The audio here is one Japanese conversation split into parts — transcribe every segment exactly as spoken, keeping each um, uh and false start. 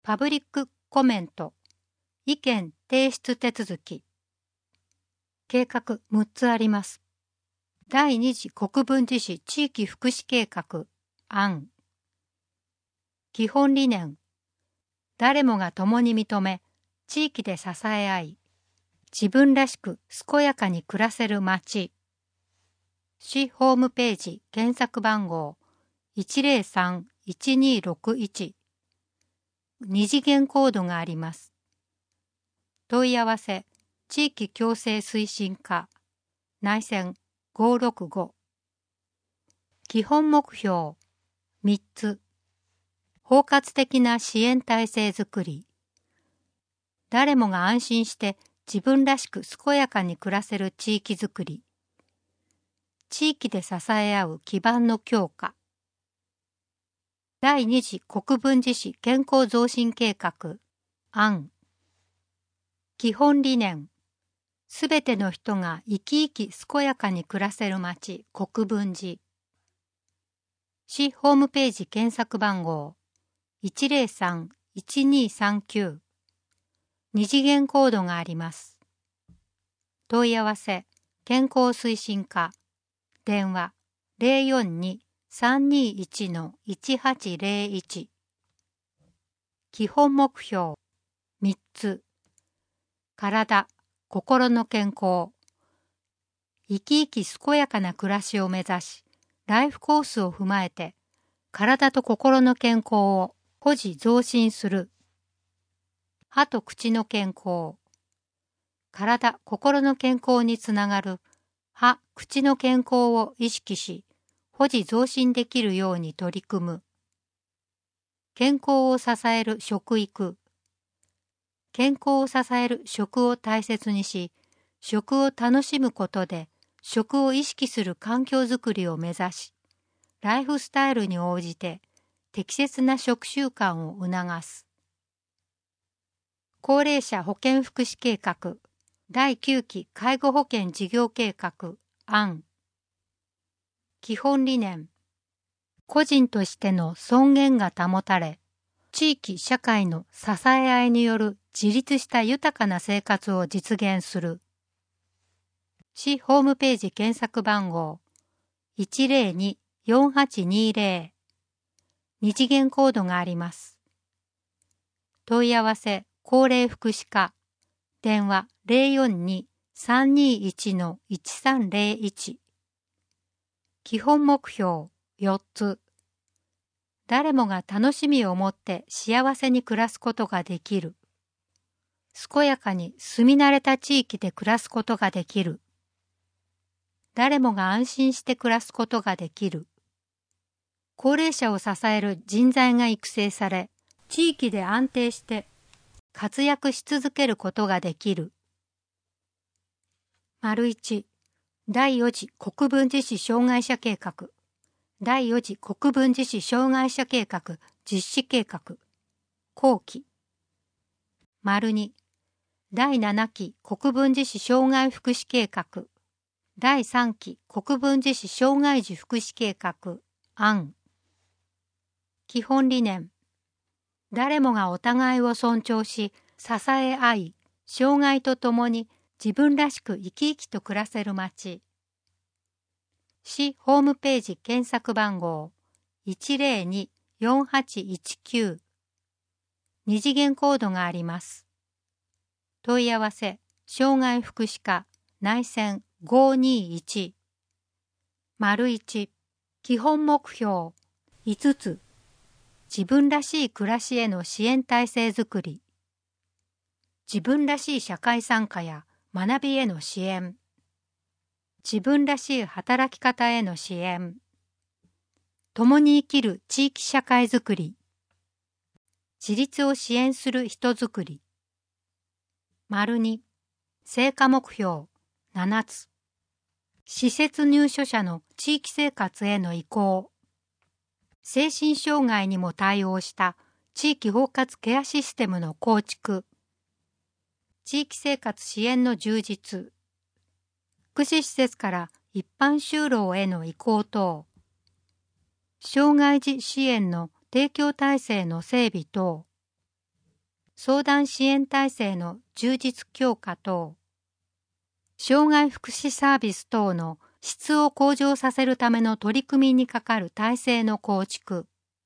パブリックコメント、意見提出手続き。計画むっつあります。第二次国分寺市地域福祉計画案。基本理念。誰もが共に認め、地域で支え合い、自分らしく健やかに暮らせる街。市ホームページ検索番号 いちゼロさんいちにろくいち。二次元コードがあります。問い合わせ、地域共生推進課、内線ごろくご。基本目標、みっつ。包括的な支援体制づくり。誰もが安心して自分らしく健やかに暮らせる地域づくり。地域で支え合う基盤の強化。第二次国分寺市健康増進計画案。基本理念。すべての人が生き生き健やかに暮らせる街国分寺。市ホームページ検索番号 いちゼロさんいちにさんきゅう。二次元コードがあります。問い合わせ、健康推進課。電話 ゼロよんに さんにいち いちはちゼロいち。基本目標みっつ。体、心の健康。生き生き健やかな暮らしを目指し、ライフコースを踏まえて、体と心の健康を保持増進する。歯と口の健康。体、心の健康につながる歯、口の健康を意識し、保持増進できるように取り組む。健康を支える食育。健康を支える食を大切にし、食を楽しむことで食を意識する環境づくりを目指し、ライフスタイルに応じて適切な食習慣を促す。高齢者保健福祉計画だいきゅうき介護保険事業計画案。基本理念。個人としての尊厳が保たれ、地域社会の支え合いによる自立した豊かな生活を実現する。市ホームページ検索番号 いちゼロに よんはちにゼロ。二次元コードがあります。問い合わせ、高齢福祉課。電話 ゼロよんに さんにいち いちさんゼロいち。基本目標よっつ。誰もが楽しみを持って幸せに暮らすことができる。健やかに住み慣れた地域で暮らすことができる。誰もが安心して暮らすことができる。高齢者を支える人材が育成され、地域で安定して活躍し続けることができる。いち、だいよん次国分寺市障害者計画。だいよん次国分寺市障害者計画実施計画。後期。に、だいななき国分寺市障害福祉計画。だいさんき国分寺市障害児福祉計画案。基本理念。誰もがお互いを尊重し、支え合い、障害とともに自分らしく生き生きと暮らせる街。市ホームページ検索番号 いちゼロに よんはちいちきゅう。二次元コードがあります。問い合わせ、障害福祉課、内線ごにいち。いち、基本目標いつつ。自分らしい暮らしへの支援体制づくり。自分らしい社会参加や学びへの支援。自分らしい働き方への支援。共に生きる地域社会づくり。自立を支援する人づくり。に、成果目標ななつ。施設入所者の地域生活への移行。精神障害にも対応した地域包括ケアシステムの構築。地域生活支援の充実。福祉施設から一般就労への移行等。障害児支援の提供体制の整備等。 相談支援体制の充実強化等、障害福祉サービス等の質を向上させるための取り組みにかかる体制の構築、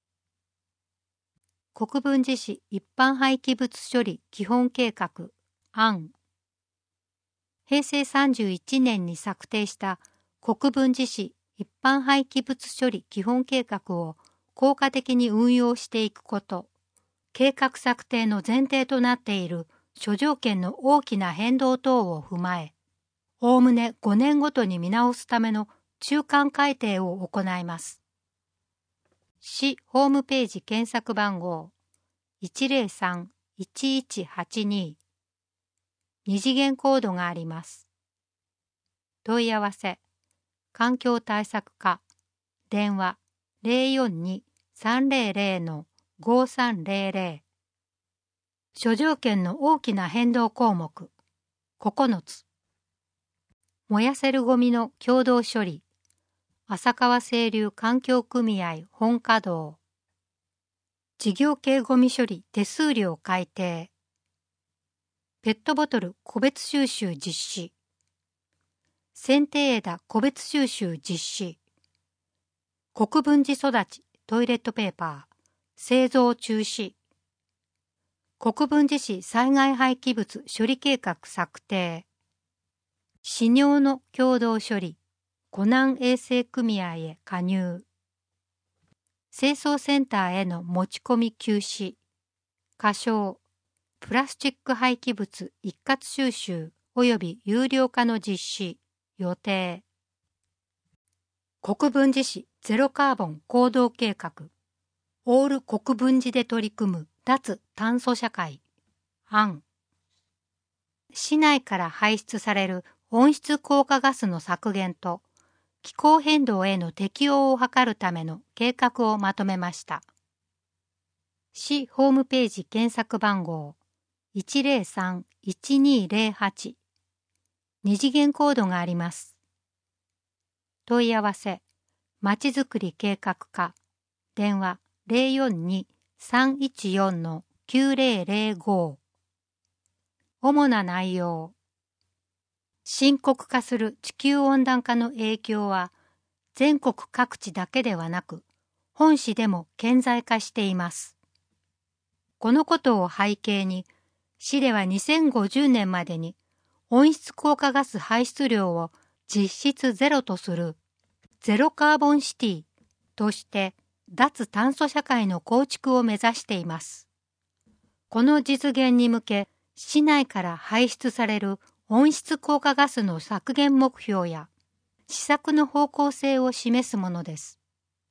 国分寺市一般廃棄物処理基本計画案、平成さんじゅういちねんに策定した国分寺市一般廃棄物処理基本計画を効果的に運用していくこと、計画策定の前提となっている諸条件の大きな変動等を踏まえ、おおむねごねんごとに見直すための中間改定を行います。市ホームページ検索番号 いちゼロさん いちいちはちに、二次元コードがあります。問い合わせ、環境対策課、電話 ゼロよんに さんゼロゼロ ごさんゼロゼロ。諸条件の大きな変動項目ここのつ。燃やせるゴミの共同処理、浅川清流環境組合本稼働。事業系ゴミ処理手数料改定。ペットボトル個別収集実施。剪定枝個別収集実施。国分寺育ちトイレットペーパー製造中止。国分寺市災害廃棄物処理計画策定。飼尿の共同処理湖南衛生組合へ加入。清掃センターへの持ち込み休止。仮称プラスチック廃棄物一括収集及び有料化の実施予定。国分寺市ゼロカーボン行動計画、オール国分寺で取り組む脱炭素社会案。市内から排出される温室効果ガスの削減と気候変動への適応を図るための計画をまとめました。市ホームページ検索番号 いちゼロさん いちにゼロはち、二次元コードがあります。問い合わせ、まちづくり計画課、電話 ゼロよんに さんいちよん きゅうゼロゼロご。主な内容。深刻化する地球温暖化の影響は全国各地だけではなく本市でも顕在化しています。このことを背景に市ではにせんごじゅうねんまでに温室効果ガス排出量を実質ゼロとするゼロカーボンシティとして脱炭素社会の構築を目指しています。この実現に向け市内から排出される温室効果ガスの削減目標や施策の方向性を示すものです。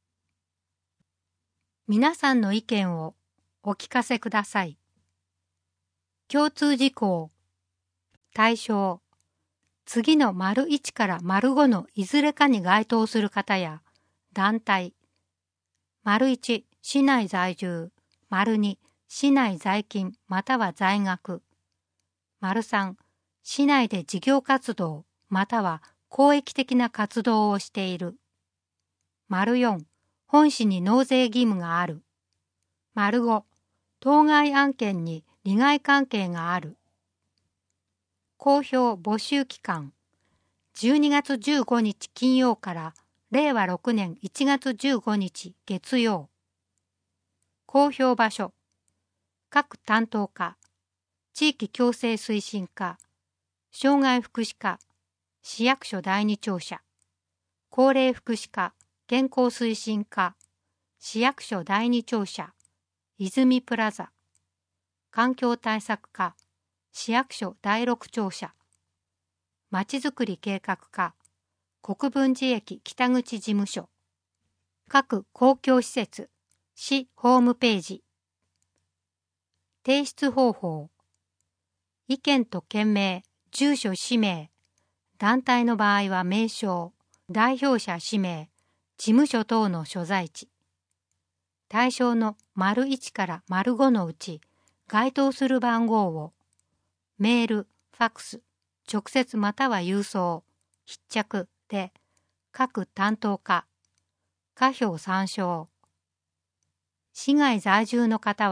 皆さんの意見をお聞かせください。共通事項。対象。次の丸いちから丸ごのいずれかに該当する方や団体。丸いち、市内在住。丸に、市内在勤または在学。丸さん、市内で事業活動または公益的な活動をしている。丸よん、本市に納税義務がある。丸ご、当該案件に利害関係がある。公表募集期間、じゅうにがつじゅうごにち金曜かられいわろくねんいちがつじゅうごにち月曜。公表場所、各担当課、地域共生推進課、障害福祉課、市役所第二庁舎、高齢福祉課、健康推進課、市役所第二庁舎、泉プラザ、環境対策課、市役所第六庁舎、まちづくり計画課、国分寺駅北口事務所、各公共施設、市ホームページ。提出方法。意見と件名、住所氏名、団体の場合は名称、代表者氏名、事務所等の所在地。対象の丸いちから丸ごのうち、該当する番号を、メール、ファックス、直接または郵送、必着で、各担当課、課表参照。市外在住の方は、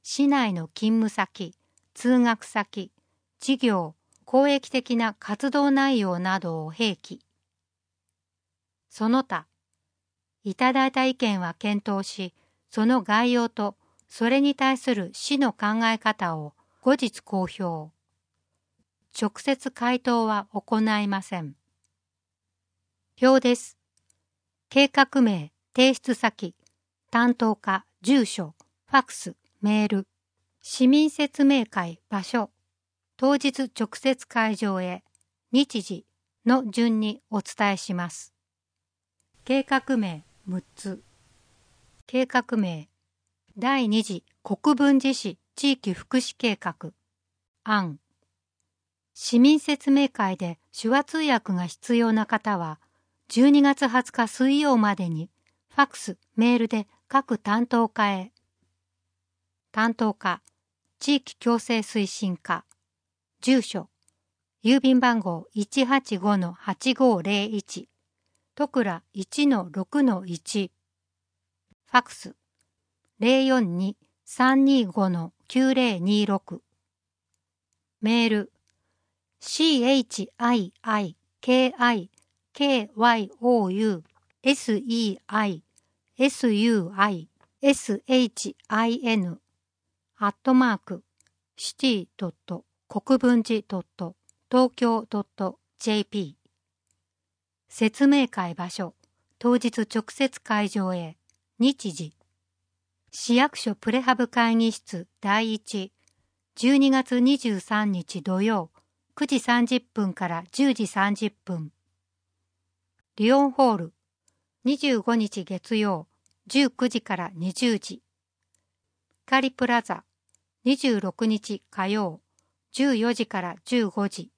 市内の勤務先、通学先、事業、公益的な活動内容などを併記。その他、いただいた意見は検討し、その概要とそれに対する市の考え方を後日公表。直接回答は行いません。表です。計画名、提出先、担当課、住所、ファックス、メール、市民説明会、場所、当日直接会場へ、日時の順にお伝えします。計画名むっつ。計画名、第二次国分寺市地域福祉計画、案。市民説明会で手話通訳が必要な方は、じゅうにがつはつか水曜までに、ファックス、メールで各担当課へ。担当課、地域共生推進課、住所、郵便番号 いちはちごのはちごーぜろいち、戸倉 いちのろくのいち、ファックス、ゼロよんに さんにごのきゅうぜろにろく、メール、シーエイチアイアイケーアイケーワイオーユーエスイーアイエスユーアイエスエイチアイエヌ アットマークシティドット国分寺ドット東京ドットジェーピー 説明会場所当日直接会場へ日時市役所プレハブ会議室第一じゅうにがつにじゅうさんにち土曜くじさんじゅっぷんからじゅうじさんじゅっぷん。リオンホールにじゅうごにち月曜じゅうくじからにじゅうじ。光プラザにじゅうろくにち火曜じゅうよじからじゅうごじ。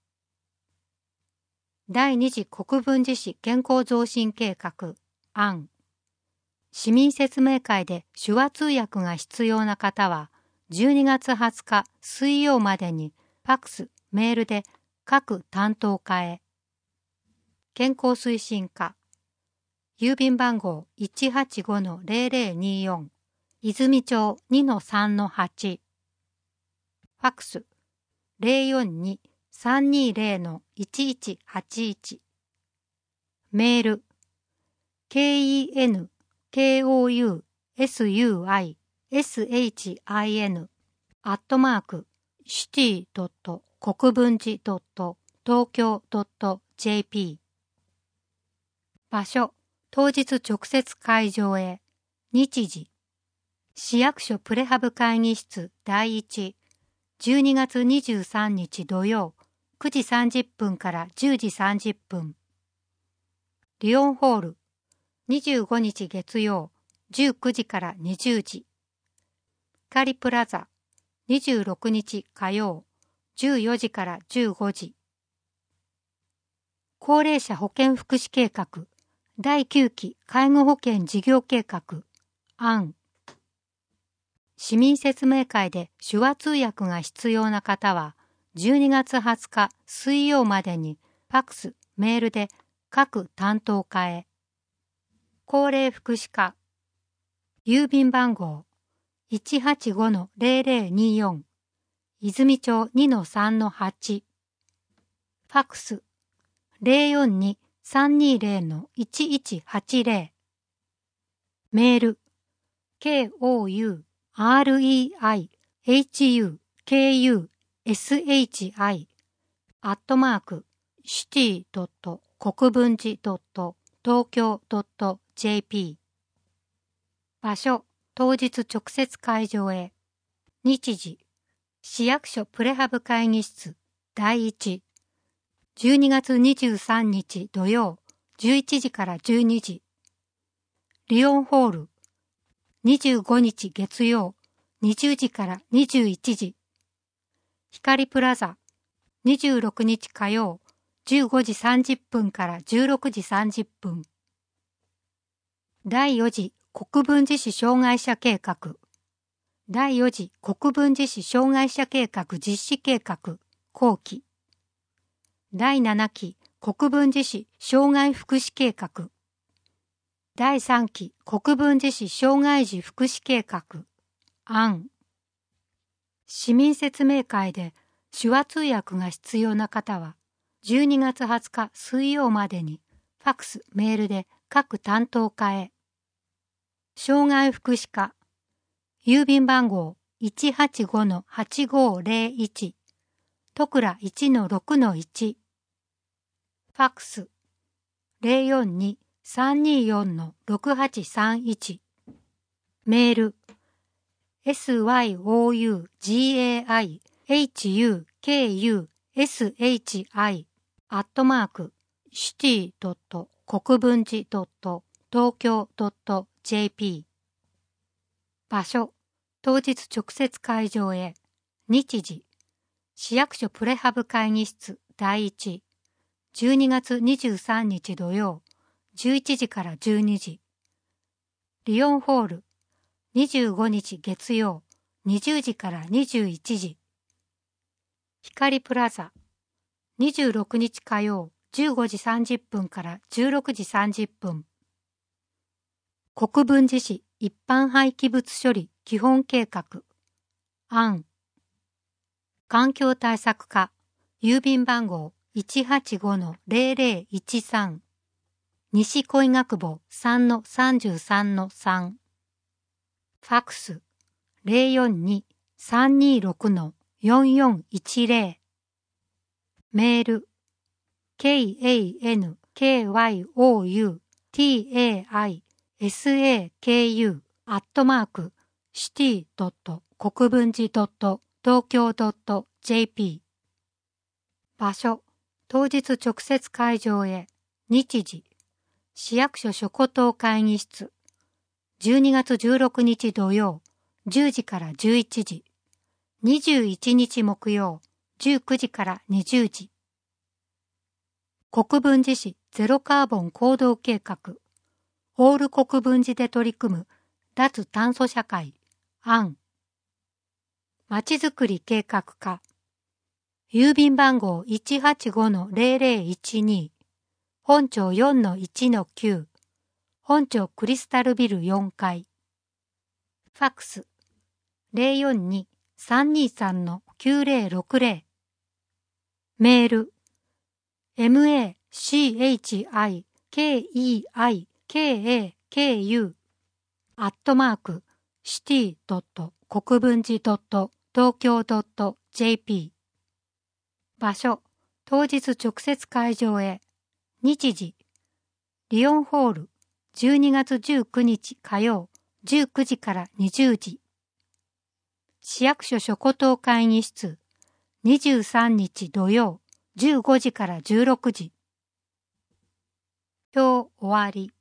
第二次国分寺市健康増進計画案。市民説明会で手話通訳が必要な方はじゅうにがつはつか水曜までにファックス、メールで各担当課へ。健康推進課。郵便番号 いちはちごのぜろぜろによん、泉町 にのさんのはち。ファックス ゼロよんに さんにゼロのいちいちはちいち。メール ケーイーエヌケーオーユーエスユーアイエスエイチアイエヌ アットマークシティドット国分寺ドット東京ドットジェーピー 場所当日直接会場へ日時市役所プレハブ会議室第一じゅうにがつにじゅうさんにち土曜くじさんじゅっぷんからじゅうじさんじゅっぷん。リオンホールにじゅうごにち月曜じゅうくじからにじゅうじ。光プラザにじゅうろくにち火曜じゅうよじからじゅうごじ。高齢者保健福祉計画だいきゅうき介護保険事業計画案。市民説明会で手話通訳が必要な方はじゅうにがつはつか水曜までにファックス、メールで各担当課へ。高齢福祉課。郵便番号 いちはちごのぜろぜろによん 泉町 にのさんのはち。ファックス ゼロよんに さんにゼロのいちいちはちゼロ。メール ケーオーユーアールイーアイエイチユーケーユーエスエイチアイ アットマークシティドット国分寺ドット東京ドットジェーピー 場所当日直接会場へ日時市役所プレハブ会議室第一じゅうにがつにじゅうさんにち土曜じゅういちじからじゅうにじ。リオンホールにじゅうごにち月曜にじゅうじからにじゅういちじ。光プラザにじゅうろくにち火曜じゅうごじさんじゅっぷんからじゅうろくじさんじゅっぷん。だいよん次国分寺市障害者計画だいよん次国分寺市障害者計画実施計画後期だいななき国分寺市障害福祉計画だいさんき国分寺市障害児福祉計画案市民説明会で手話通訳が必要な方は、じゅうにがつはつか水曜までにファックス、メールで各担当課へ。障害福祉課、郵便番号 いちはちごのはちごぜろいち、戸倉 いちのろくのいち、ファックス ゼロよんに さんによんのろくはちさんいち、メール エスワイオーユージェーアイエイチユーケーユーエスエイチアイ アットマークシティドット国分寺ドット東京ドットジェーピー。場所、当日直接会場へ。日時、市役所プレハブ会議室だいいち、じゅうにがつにじゅうさんにち土曜、じゅういちじからじゅうにじ。リオンホール、にじゅうごにち月曜、にじゅうじからにじゅういちじ。光プラザ、にじゅうろくにち火曜、じゅうごじさんじゅっぷんからじゅうろくじさんじゅっぷん。国分寺市一般廃棄物処理基本計画案。環境対策課、郵便番号 いちはちごのぜろぜろいちさん、西恋学坊 さんのさんじゅうさんのさん、ファックス ゼロよんに さんにろくのよんよんいちぜろ、メール ケーエーエヌケーワイオーユーティーエーアイエスエーケーユー アットマークシティドット国分寺ドット東京ドットジェーピー。場所、当日直接会場へ。日時、市役所諸古島会議室、じゅうにがつじゅうろくにち土曜、じゅうじからじゅういちじ、にじゅういちにち木曜、じゅうくじからにじゅうじ。国分寺市ゼロカーボン行動計画、オール国分寺で取り組む脱炭素社会案。まちづくり計画課、郵便番号 いちはちごのぜろぜろいちに、本町 よんのいちのきゅう、本町クリスタルビルよんかい。ファックス ゼロよんに さんにさんのきゅうぜろろくぜろ。メール エムエーシーエイチアイケーイーアイケーエーケーユー アットマークシティドット国分寺ドット東京ドットジェーピー。場所、当日直接会場へ。日時、リオンホール、じゅうにがつじゅうくにち火曜、じゅうくじからにじゅうじ。市役所諸古島会議室、にじゅうさんにち土曜、じゅうごじからじゅうろくじ。今日終わり。